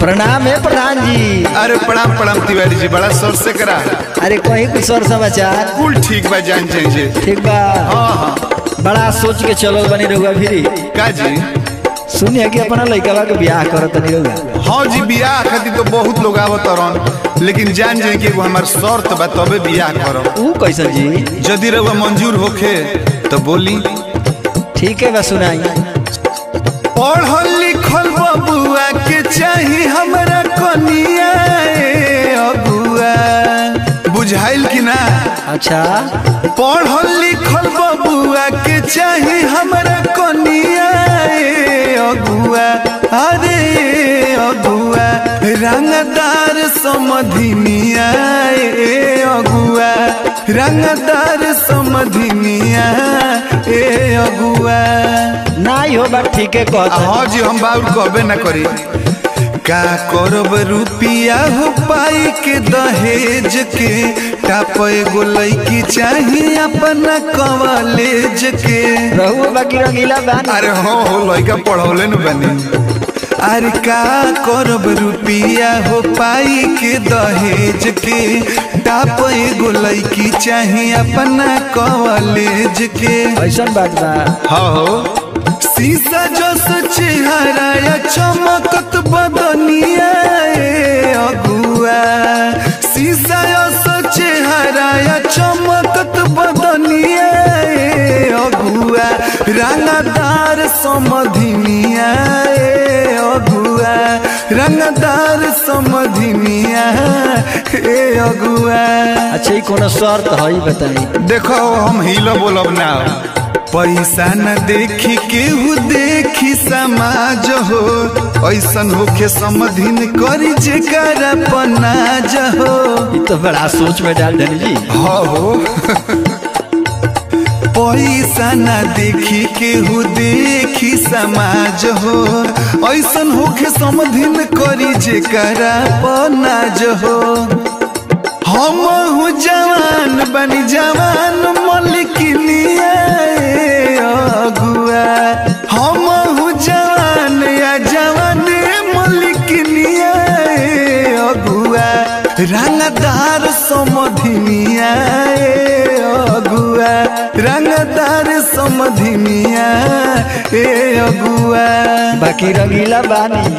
प्रणाम है प्रधान जी। अरे प्रणाम प्रणाम तिवारी जी, बड़ा शोर से करा। अरे कोई कुछ और समाचार? कुल ठीक बा जान जी। ठीक बा। हाँ हाँ। बड़ा सोच के चलो बनी रहुआ फिर का जी? सुनिए कि अपना लड़का के ब्याह करत नहीं रहुआ। हाँ जी, ब्याह खातिर तो बहुत लोग आवत रन, लेकिन जान जाए कि वो हमार शर्त बा तबे ब्याह करब। ऊ कैसन जी? यदि रहुआ मंजूर होखे तो बोली। ठीक है बस सुनाई। पढ़ल लिखल बबुआ के चाही हमरा कनिया अबुआ, बुझाइल कि ना? अच्छा। पढ़ल लिखल बबुआ के चाही हमरा कनिया अगुआ, अरे अगुआ रंगदार समधिनिया अगुआ, रंगदार समधिनिया अगुआ। नहीं हो बात ठीक है कहत। हाँ जी, हम बाउर कहबे ना करी। का करब रुपिया हो पाई के दहेज के, टाप एगो लड़की चाहिए अपना कॉलेज के। रहुआ बाकी रंगीला बानी। अरे हो लड़का पढ़ौले न बनी। अरे का करब रुपिया हो पाई के दहेज के, टाप एगो लड़की चाहिए अपना कॉलेज के। ऐसा बात बा। हाँ शीशा जस चेहरा चमकत बदनिया अगुआ, शीशा जस चेहरा चमकत बदनिया अगुआ, रंगदार समधिनिया अगुआ, रंगदार समधिनिया अगुआ। अच्छा, कोनो शर्त है बताई? देखो हम हिलो बोलब ना, पैसा न देखी केहू देखी समाज हो, ऐसन होके समधिन करी जेकरा पनाज हो। ये तो बड़ा सोच में डाल देनी जी। हाँ हो पैसा न देखी केहू देखी समाज हो, ऐसन होके समधिन करी जेकरा पनाज हो। हम हूँ जवान बनी जवान मलिकिनिया अगुआ, हम हूँ जवान या जवान मलिकिनिया अगुआ, रंगदार समधिनिया अगुआ, रंगदार समधिनिया अगुआ। बाकी रंगीला बानी।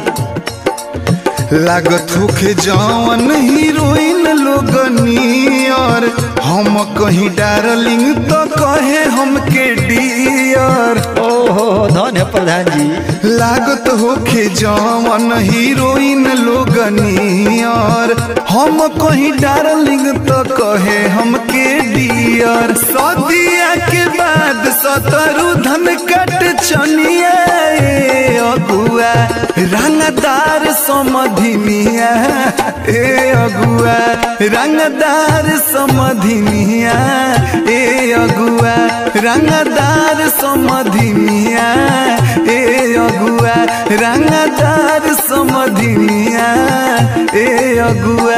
लागत होके जवन हीरोइन लोगनी, और हम कहीं डार्लिंग तो कहे हमके डियर। ओहो धन है प्रधान जी। लागत होके जवन हीरोइन लोगनी, और हम कहीं डार्लिंग तो कहे हमके डियर। सदिया के बाद सतरु धन कट चनिया अगुआ, रंगदार समधिनिया अगुआ, रंगदार समधिनिया अगुआ, रंगदार समधिनिया अगुआ, रंगदार समधिनिया अगुआ।